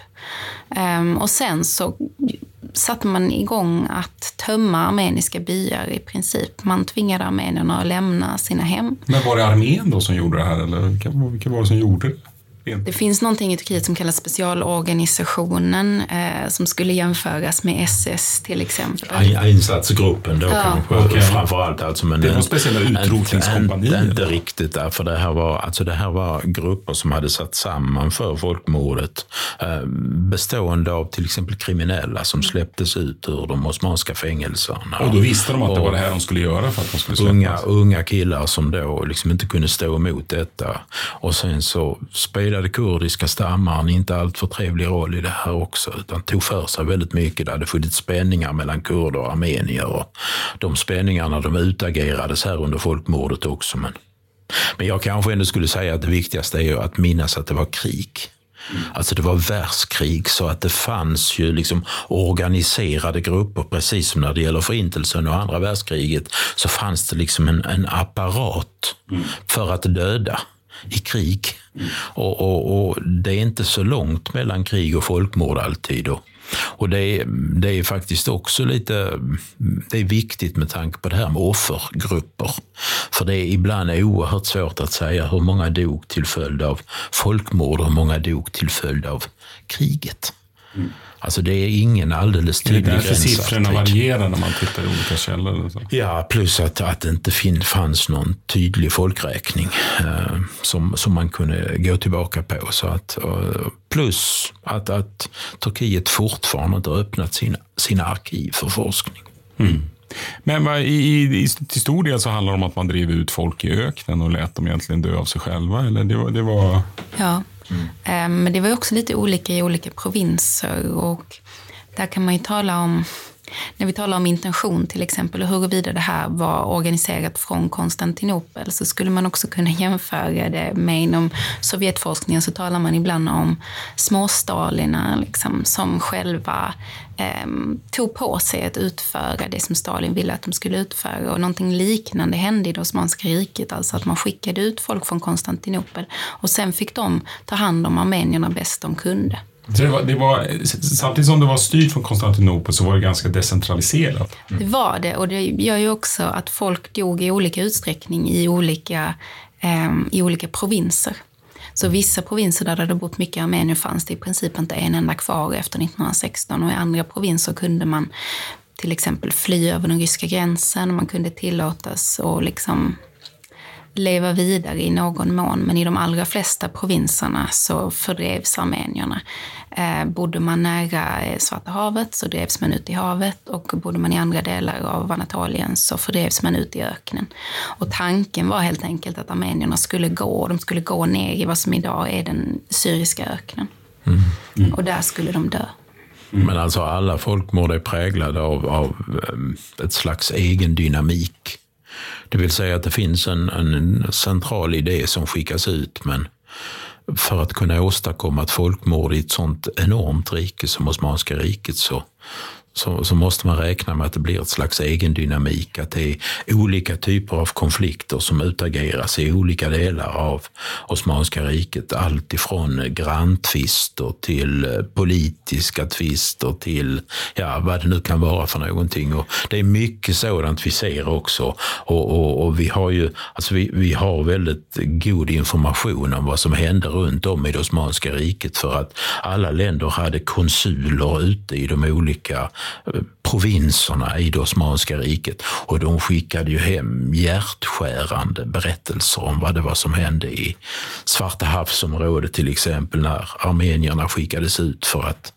Um, och sen så satte man igång att tömma armeniska byar i princip. Man tvingade armenierna att lämna sina hem. Men var det armén då som gjorde det här? Eller vilka, vilka var det som gjorde det? Det finns någonting i Turkiet som kallas specialorganisationen eh, som skulle jämföras med S S till exempel. Ja, insatsgruppen då ja. kanske okay. Framförallt alltså, men det var speciella utrotningskompanier. Inte, inte riktigt där, för det här var alltså det här var grupper som hade satt samman för folkmordet eh, bestående av till exempel kriminella som släpptes ut ur de osmanska fängelserna. Och då visste de att och, det var det här de skulle göra för att de skulle släppas. Unga, unga killar som då liksom inte kunde stå emot detta. Och sen så spelade det kurdiska stammar inte allt för trevlig roll i det här också, utan tog för sig väldigt mycket. Det hade funnits spänningar mellan kurder och armenier och de spänningarna de utagerades här under folkmordet också. Men, men jag kanske ändå skulle säga att det viktigaste är ju att minnas att det var krig. Mm. Alltså det var världskrig, så att det fanns ju liksom organiserade grupper, precis som när det gäller förintelsen och andra världskriget, så fanns det liksom en, en apparat mm. för att döda i krig. Mm. Och, och, och det är inte så långt mellan krig och folkmord alltid. Och, och det, är, det är faktiskt också lite, det är viktigt med tanke på det här med offergrupper. För det är ibland oerhört svårt att säga hur många dog till följd av folkmord och hur många dog till följd av kriget. Mm. Alltså det är ingen alldeles tydlig gräns. Det är därför siffrorna varierar när man tittar i olika källor. Och så. Ja, plus att, att det inte fin, fanns någon tydlig folkräkning eh, som, som man kunde gå tillbaka på. Så att, eh, plus att, att Turkiet fortfarande inte har öppnat sina, sina arkiv för forskning. Mm. Men i, i, i till stor del så handlar det om att man drev ut folk i öknen och lät dem egentligen dö av sig själva. Eller det var... Det var... Ja. Mm. Men det var också lite olika i olika provinser, och där kan man ju tala om, när vi talar om intention till exempel och huruvida det här var organiserat från Konstantinopel, så skulle man också kunna jämföra det med inom Sovjetforskningen, så talar man ibland om småstaliner liksom, som själva eh, tog på sig att utföra det som Stalin ville att de skulle utföra, och någonting liknande hände i det Osmanska riket, alltså att man skickade ut folk från Konstantinopel och sen fick de ta hand om armenierna bäst de kunde. Så det var, det var, samtidigt som det var styrt från Konstantinopel så var det ganska decentraliserat. Mm. Det var det, och det gör ju också att folk dog i olika utsträckning i olika, eh, i olika provinser. Så vissa provinser där det hade bott mycket armenier fanns det i princip inte en enda kvar efter nittonhundrasexton, och i andra provinser kunde man till exempel fly över den ryska gränsen, och man kunde tillåtas och liksom leva vidare i någon mån, men i de allra flesta provinserna så fördrevs armenierna. Eh, bodde man nära Svarta havet så drevs man ut i havet, och bodde man i andra delar av Anatolien så fördrevs man ut i öknen. Och tanken var helt enkelt att armenierna skulle gå, de skulle gå ner i vad som idag är den syriska öknen. Mm. Mm. Och där skulle de dö. Mm. Men alltså alla folkmord är präglade av, av ett slags egen dynamik. Det vill säga att det finns en, en central idé som skickas ut, men för att kunna åstadkomma ett folkmord i ett sånt enormt rike som Osmanska riket så Så, så måste man räkna med att det blir ett slags egendynamik, att det är olika typer av konflikter som utageras i olika delar av Osmanska riket. Allt ifrån granntvister till politiska tvister till ja, vad det nu kan vara för någonting. Och det är mycket sådant vi ser också. Och, och, och vi har ju alltså vi, vi har väldigt god information om vad som hände runt om i det Osmanska riket, för att alla länder hade konsuler ute i de olika provinserna i det Osmanska riket, och de skickade ju hem hjärtskärande berättelser om vad det var som hände i Svarta havsområdet till exempel, när armenierna skickades ut för att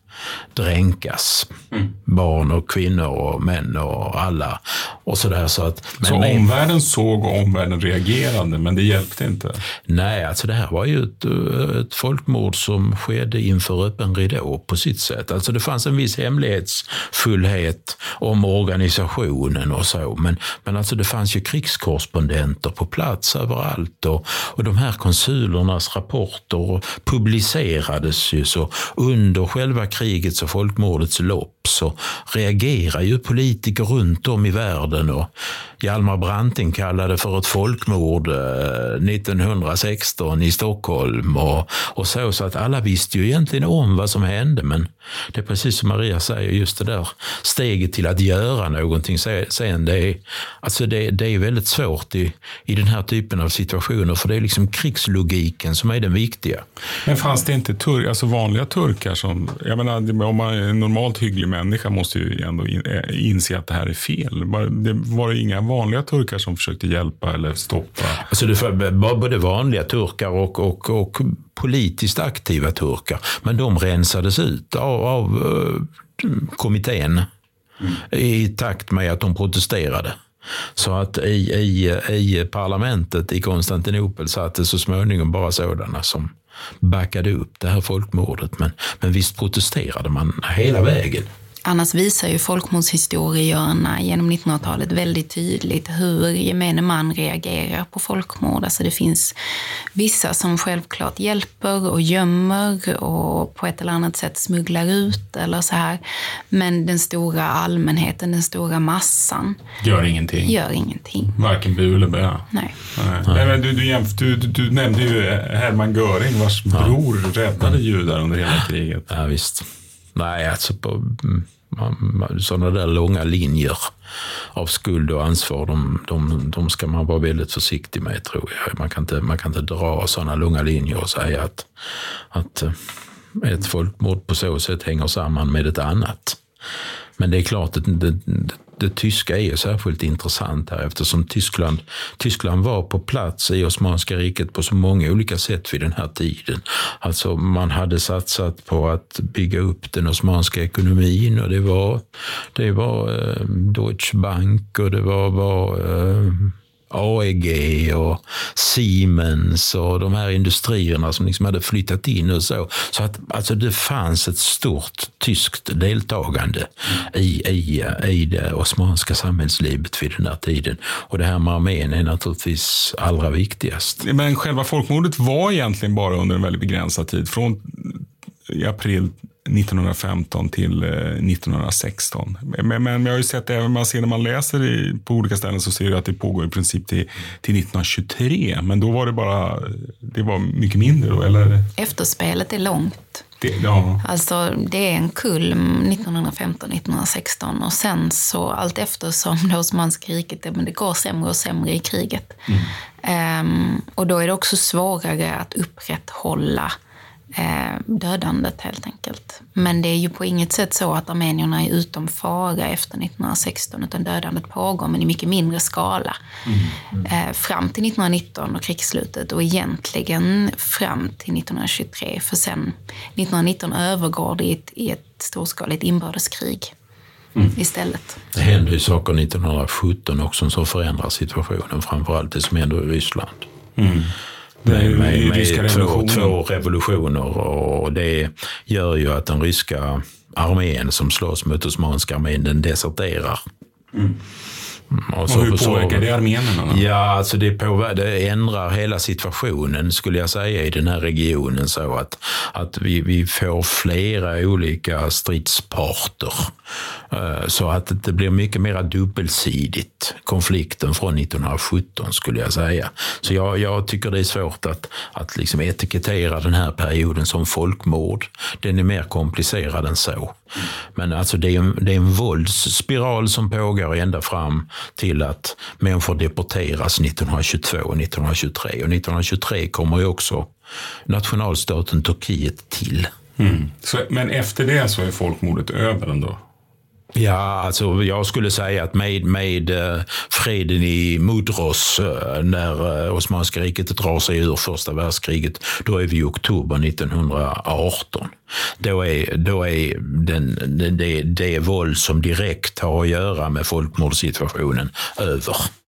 dränkas. Mm. Barn och kvinnor och män och alla. Och så där, så att, men så omvärlden såg och omvärlden reagerade, men det hjälpte inte? Nej, alltså det här var ju ett, ett folkmord som skedde inför öppen ridå på sitt sätt. Alltså det fanns en viss hemlighetsfullhet om organisationen och så, men, men alltså det fanns ju krigskorrespondenter på plats överallt, och, och de här konsulernas rapporter publicerades ju så under själva krigets och folkmordets lopp. Så reagerar ju politiker runt om i världen, och Hjalmar Branting kallade för ett folkmord nittonhundrasexton i Stockholm och, och så, så att alla visste ju egentligen om vad som hände, men det är precis som Maria säger, just det där steget till att göra någonting sen, det är, alltså det, det är väldigt svårt i, i den här typen av situationer, för det är liksom krigslogiken som är den viktiga. Men fanns det inte tur, alltså vanliga turkar som, jag menar, om man är en normalt hygglig människa måste ju ändå inse att det här är fel. Det var det inga vanliga turkar som försökte hjälpa eller stoppa? Alltså det var både vanliga turkar och, och, och politiskt aktiva turkar, men de rensades ut av, av uh, kommittén mm. i takt med att de protesterade. Så att i, i, i parlamentet i Konstantinopel satt det så småningom bara sådana som backade upp det här folkmordet, men, men visst protesterade man hela vägen. Annars visar ju folkmordshistorikerna genom nittonhundratalet väldigt tydligt hur gemene man reagerar på folkmord. Alltså det finns vissa som självklart hjälper och gömmer och på ett eller annat sätt smugglar ut eller så här. Men den stora allmänheten, den stora massan gör ingenting. Gör ingenting. Varken bu eller bä. Nej. Nej. Nej, men du, du, du, du, du nämnde ju Hermann Göring, vars bror ja. räddade judar under hela kriget. Ja, visst. Nej, alltså på sådana där långa linjer av skuld och ansvar, de, de, de ska man vara väldigt försiktig med, tror jag. Man kan inte, man kan inte dra sådana långa linjer och säga att, att ett folkmord på så sätt hänger samman med ett annat. Men det är klart att det, det, det tyska är ju särskilt intressant här, eftersom Tyskland, Tyskland var på plats i Osmanska riket på så många olika sätt vid den här tiden. Alltså man hade satsat på att bygga upp den osmanska ekonomin, och det var, det var eh, Deutsche Bank och det var, var eh, A E G och Siemens och de här industrierna som liksom hade flyttat in och så. Så att alltså det fanns ett stort tyskt deltagande i, i, i det osmanska samhällslivet vid den här tiden. Och det här med armén är naturligtvis allra viktigast. Men själva folkmordet var egentligen bara under en väldigt begränsad tid. Från i april nittonhundrafemton till nittonhundrasexton. Men, men jag har ju sett, även man ser när man läser i, på olika ställen, så ser du att det pågår i princip till, till nittonhundratjugotre. Men då var det bara, det var mycket mindre då, eller? Efterspelet är långt. Det, ja. Alltså det är en kull nittonhundrafemton nittonhundrasexton, och sen så allt eftersom det Osmanska riket, men det går sämre och sämre i kriget. Mm. Um, och då är det också svårare att upprätthålla dödandet helt enkelt. Men det är ju på inget sätt så att armenierna är utom fara efter nittonhundrasexton, utan dödandet pågår, men i mycket mindre skala. Mm. Mm. Fram till nittonhundranitton och krigsslutet, och egentligen fram till nittonhundratjugotre, för sen nittonhundranitton övergår det i ett, i ett storskaligt inbördeskrig mm. istället. Det händer ju saker nittonhundrasjutton också som förändrar situationen, framförallt det som händer i Ryssland. Mm. Med, med, med två, två revolutioner, och det gör ju att den ryska armén som slåss mot osmanska armén, den deserterar. Mm. Och, och hur påverkar det armenerna? Ja, alltså det, på, det ändrar hela situationen skulle jag säga i den här regionen så att, att vi, vi får flera olika stridsparter. Så att det blir mycket mer dubbelsidigt konflikten från nittonhundrasjutton skulle jag säga. Så jag, jag tycker det är svårt att, att liksom etikettera den här perioden som folkmord. Den är mer komplicerad än så. Men alltså det är, en, det är en våldsspiral som pågår ända fram till att människor deporteras nittonhundratjugotvå och nittonhundratjugotre. Och nittonhundratjugotre kommer ju också nationalstaten Turkiet till. Mm. Så, men efter det så är folkmordet över ändå? Ja, alltså jag skulle säga att med, med uh, freden i Mudros uh, när uh, Osmanska riket drar sig ur första världskriget, då är vi i oktober nittonhundraarton. Då är, då är den, det, det våld som direkt har att göra med folkmordssituationen över.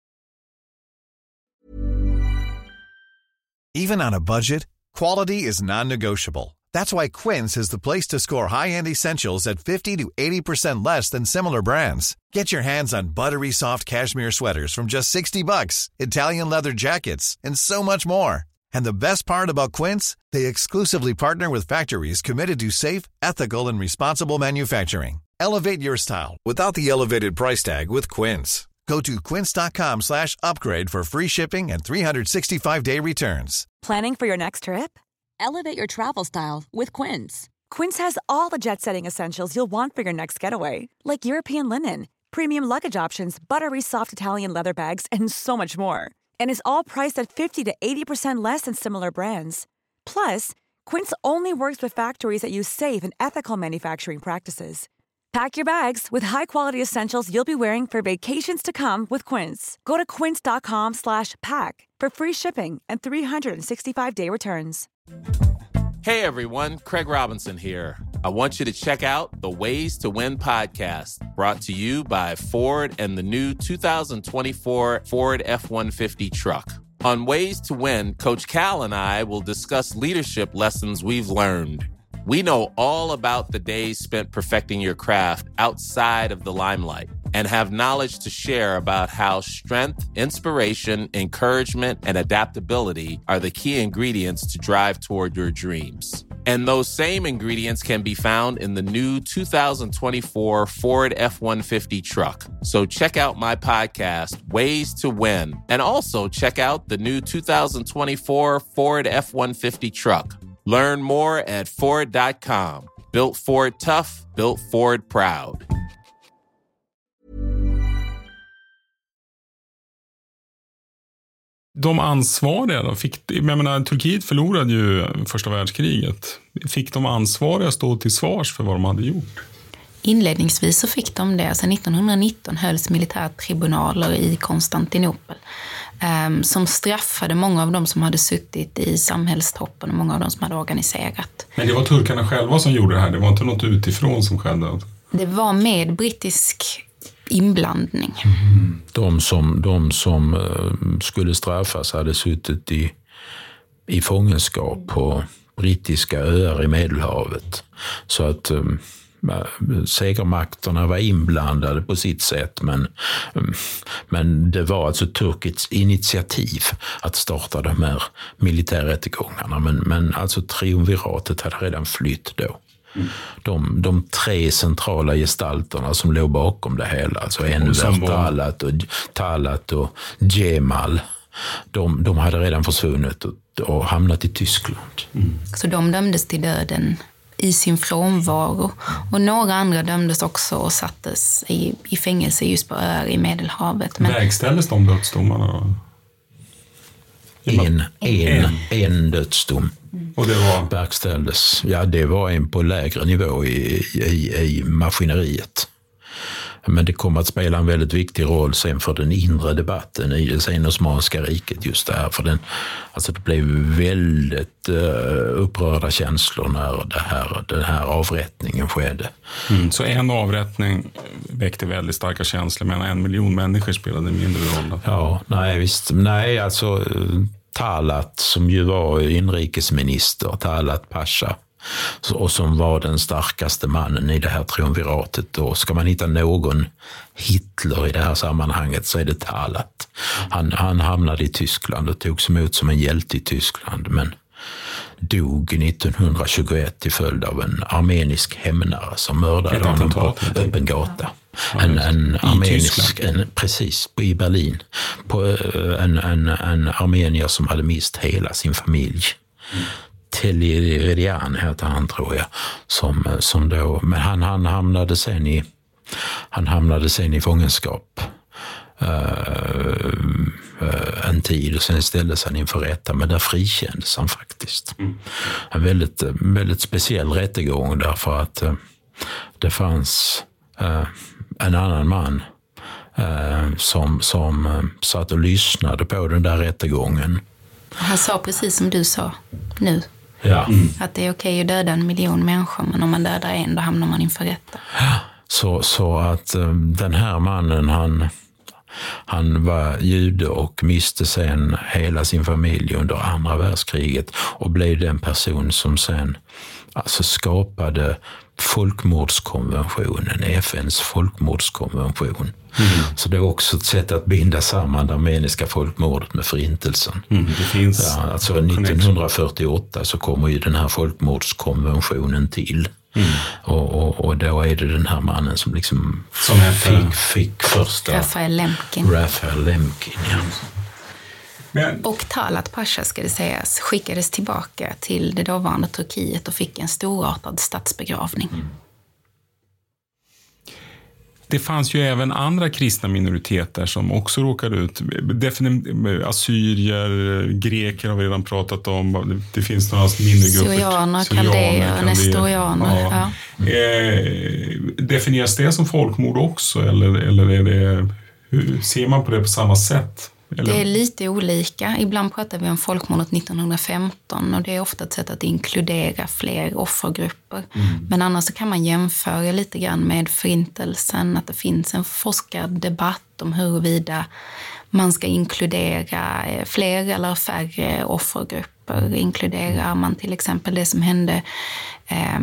Even on a budget, quality is non-negotiable. That's why Quince is the place to score high-end essentials at fifty to eighty percent less than similar brands. Get your hands on buttery soft cashmere sweaters from just sixty bucks, Italian leather jackets, and so much more. And the best part about Quince, they exclusively partner with factories committed to safe, ethical, and responsible manufacturing. Elevate your style without the elevated price tag with Quince. Go to quince.com slash upgrade for free shipping and three sixty-five day returns. Planning for your next trip? Elevate your travel style with Quince. Quince has all the jet-setting essentials you'll want for your next getaway, like European linen, premium luggage options, buttery soft Italian leather bags, and so much more. And is all priced at fifty to eighty percent less than similar brands. Plus, Quince only works with factories that use safe and ethical manufacturing practices. Pack your bags with high-quality essentials you'll be wearing for vacations to come with Quince. Go to quince.com slash pack for free shipping and three sixty-five day returns. Hey everyone, Craig Robinson here. I want you to check out the Ways to Win podcast, brought to you by Ford and the new two thousand twenty-four Ford F one fifty truck. On Ways to Win, Coach Cal and I will discuss leadership lessons we've learned. We know all about the days spent perfecting your craft outside of the limelight and have knowledge to share about how strength, inspiration, encouragement, and adaptability are the key ingredients to drive toward your dreams. And those same ingredients can be found in the new two thousand twenty-four Ford F one fifty truck. So check out my podcast, Ways to Win, and also check out the new two thousand twenty-four Ford F one fifty truck. Learn more at Ford dot com. Built Ford tough, built Ford proud. De ansvariga då? Fick, jag menar, Turkiet förlorade ju första världskriget. Fick de ansvariga stå till svars för vad de hade gjort? Inledningsvis så fick de det. Sen nittonhundranitton hölls militärtribunaler i Konstantinopel um, som straffade många av dem som hade suttit i samhällstoppen och många av dem som hade organiserat. Men det var turkarna själva som gjorde det här? Det var inte något utifrån som skedde? Det var med brittisk inblandning. Mm. De som, de som uh, skulle straffas hade suttit i, i fångenskap på brittiska öar i Medelhavet. Så att um, segermakterna var inblandade på sitt sätt, men, men det var alltså Turkiets initiativ att starta de här militärrättegångarna. Men, men alltså triumviratet hade redan flytt då. Mm. De, de tre centrala gestalterna som låg bakom det hela, alltså Enver Talat och, Talat och Cemal, de, de hade redan försvunnit och, och hamnat i Tyskland. Mm. Så de dömdes till döden i sin frånvaro. Och några andra dömdes också och sattes i, i fängelse just på öar i Medelhavet. Men vägställdes de dödsdomarna då? En, en, en dödsdom. Mm. Och det var? Verkställdes. Ja, det var en på lägre nivå i, i, i maskineriet. Men det kom att spela en väldigt viktig roll sen för den inre debatten i det sen Osmanska riket just där. För den, alltså det blev väldigt uh, upprörda känslor när det här, den här avrättningen skedde. Mm, så en avrättning väckte väldigt starka känslor, men en miljon människor spelade en mindre roll. Ja, nej visst. Nej, alltså Talat som ju var inrikesminister, Talat Pasha, och som var den starkaste mannen i det här triumviratet. Då ska man hitta någon Hitler i det här sammanhanget så är det Talat. Han, han hamnade i Tyskland och togs emot som en hjälte i Tyskland, men dog nittonhundratjugoett till följd av en armenisk hämnare som mördade honom på öppen gata. En, en armenisk, en, precis, i Berlin. På en, en, en armenier som hade mist hela sin familj. Mm. Telerian heter han, tror jag. Som, som då, men han, han, hamnade sen i, han hamnade sen i fångenskap. Uh, uh, en tid och sen ställdes han inför rätta, men där frikändes han faktiskt. Mm. En väldigt, väldigt speciell rättegång därför att uh, det fanns uh, en annan man uh, som, som uh, satt och lyssnade på den där rättegången. Han sa precis som du sa nu. Ja. Mm. Att det är okej att döda en miljon människor, men om man dödar en, då hamnar man inför rätta. Så, så att uh, den här mannen, han Han var jude och miste sen hela sin familj under andra världskriget och blev den person som sen alltså skapade folkmordskonventionen, F N:s folkmordskonvention. Mm. Så det är också ett sätt att binda samman det armeniska folkmordet med förintelsen. Mm, det finns ja, alltså nittonhundrafyrtioåtta så kommer ju den här folkmordskonventionen till. Mm. Och, och, och då är det den här mannen som liksom som fick, fick första... Rafael Lemkin. Rafael Lemkin, ja. Men... Och Talat Pasha, ska det sägas, skickades tillbaka till det dåvarande Turkiet och fick en storartad statsbegravning. Mm. Det fanns ju även andra kristna minoriteter som också råkade ut. Definitivt assyrier, greker har vi redan pratat om. Det finns några mindre grupper. Syrianer, kaldéer, nestorianer. Ja. Ja. Eh, definieras det som folkmord också? Eller, eller är det, hur, ser man på det på samma sätt? Eller? Det är lite olika. Ibland pratar vi om folkmordet nittonhundrafemton och det är ofta ett sätt att inkludera fler offergrupper. Mm. Men annars så kan man jämföra lite grann med förintelsen, att det finns en forskardebatt om huruvida man ska inkludera fler eller färre offergrupper. Inkluderar man till exempel det som hände eh,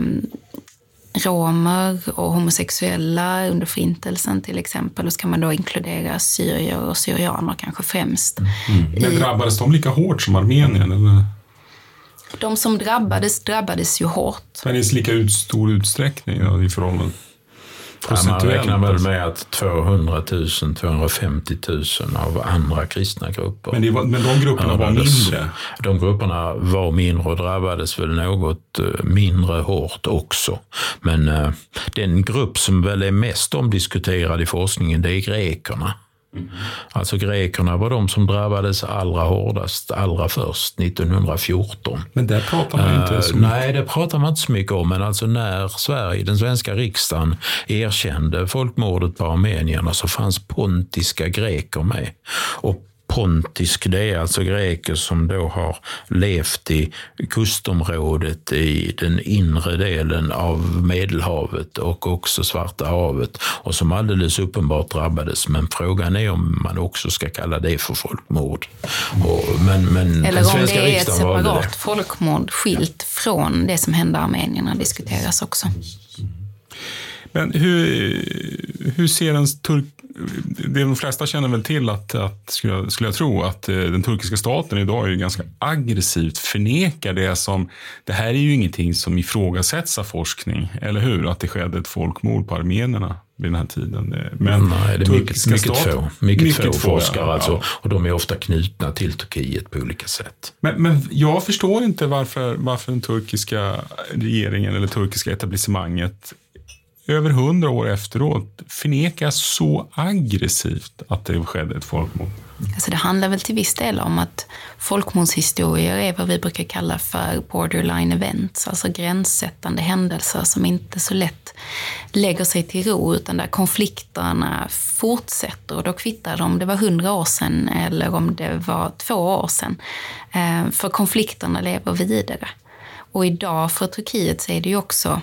romer och homosexuella under förintelsen till exempel, och ska man då inkludera syrier och syrianer kanske främst. Mm. Men drabbades de lika hårt som Armenien? Eller? De som drabbades drabbades ju hårt. Men i lika ut, stor utsträckning ja, i förhållande? Ja, man räknar väl med att tvåhundratusen till tvåhundrafemtiotusen av andra kristna grupper. Men, det var, men de grupperna var mindre? De grupperna var mindre och drabbades väl något mindre hårt också. Men uh, den grupp som väl är mest omdiskuterad i forskningen, det är grekerna. Mm. Alltså grekerna var de som drabbades allra hårdast, allra först, nittonhundrafjorton. Men där pratar man inte så mycket. Uh, nej, det pratar man inte så mycket om. Men alltså när Sverige, den svenska riksdagen, erkände folkmordet på armenierna så fanns pontiska greker med. Och pontisk, det är alltså greker som då har levt i kustområdet i den inre delen av Medelhavet och också Svarta havet och som alldeles uppenbart drabbades. Men frågan är om man också ska kalla det för folkmord. Och, men, men eller om det är ett separat folkmord skilt från det som hände armenierna diskuteras också. Men hur, hur ser en turk... Det de flesta känner väl till att, att skulle, jag, skulle jag tro, att den turkiska staten idag är ju ganska aggressivt förnekar det som... Det här är ju ingenting som ifrågasätts av forskning, eller hur? Att det skedde ett folkmord på armenierna vid den här tiden. Men nej, det är mycket, mycket stat, få, mycket mycket få få forskare ja, alltså, ja. Och de är ofta knutna till Turkiet på olika sätt. Men, men jag förstår inte varför, varför den turkiska regeringen eller turkiska etablissemanget över hundra år efteråt förnekar så aggressivt att det skedde ett folkmord. Alltså det handlar väl till viss del om att folkmordshistorier är vad vi brukar kalla för borderline events, alltså gränssättande händelser som inte så lätt lägger sig till ro utan där konflikterna fortsätter, och då kvittar de om det var hundra år sedan eller om det var två år sedan. För konflikterna lever vidare. Och idag för Turkiet så är det ju också...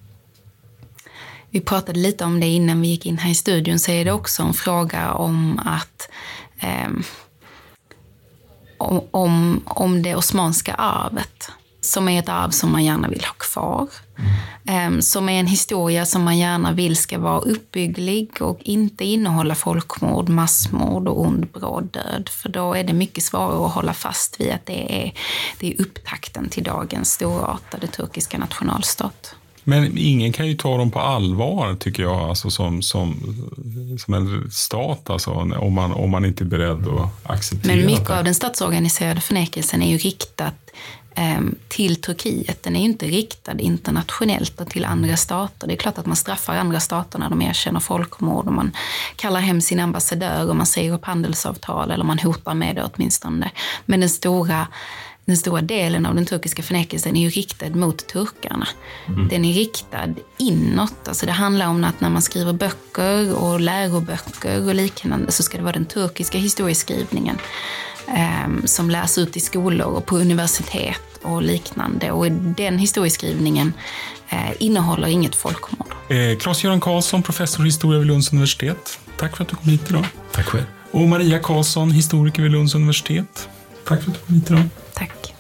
Vi pratade lite om det innan vi gick in här i studion, så är det också en fråga om att eh, om, om, om det osmanska arvet. som är ett arv som man gärna vill ha kvar. Mm. Som är en historia som man gärna vill ska vara uppbygglig och inte innehålla folkmord, massmord och ond bråd död. För då är det mycket svårare att hålla fast vid att det är, det är upptakten till dagens storartade turkiska nationalstat. Men ingen kan ju ta dem på allvar, tycker jag, alltså som, som, som en stat, alltså, om, man, om man inte är beredd att acceptera. Men mycket det. Av den statsorganiserade förnekelsen är ju riktat eh, till Turkiet. Den är ju inte riktad internationellt och till andra stater. Det är klart att man straffar andra stater när de erkänner folkmord och man kallar hem sin ambassadör och man säger upp handelsavtal eller man hotar med det åtminstone. Men den stora Den stora delen av den turkiska förnekelsen är ju riktad mot turkarna. Mm. Den är riktad inåt. Alltså det handlar om att när man skriver böcker och läroböcker och liknande så ska det vara den turkiska historieskrivningen eh, som lärs ut i skolor och på universitet och liknande. Och den historieskrivningen eh, innehåller inget folkmord. Eh, Claes-Göran Karlsson, professor i historia vid Lunds universitet. Tack för att du kom hit idag. Tack själv. Och Maria Karlsson, historiker vid Lunds universitet. Tack för att du kom hit idag. Tack.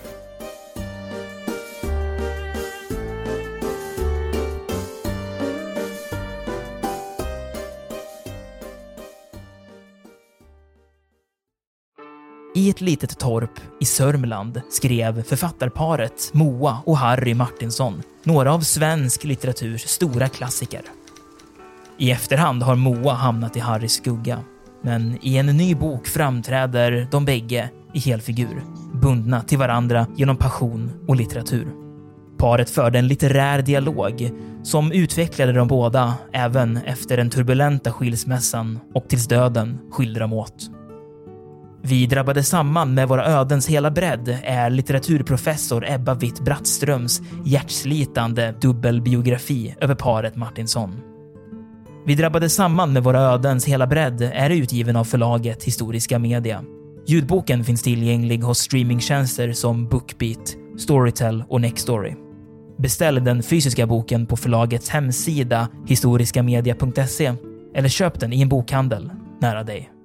I ett litet torp i Sörmland skrev författarparet Moa och Harry Martinsson några av svensk litteraturs stora klassiker. I efterhand har Moa hamnat i Harrys skugga, men i en ny bok framträder de bägge i helfigur, bundna till varandra genom passion och litteratur. Paret förde en litterär dialog som utvecklade de båda även efter den turbulenta skilsmässan och tills döden skilde dem åt. Vi drabbade samman med våra ödens hela bredd är litteraturprofessor Ebba Witt-Brattströms hjärtslitande dubbelbiografi över paret Martinsson. Vi drabbade samman med våra ödens hela bredd är utgiven av förlaget Historiska Media. Ljudboken finns tillgänglig hos streamingtjänster som Bookbeat, Storytel och Nextory. Beställ den fysiska boken på förlagets hemsida historiskamedia punkt se eller köp den i en bokhandel nära dig.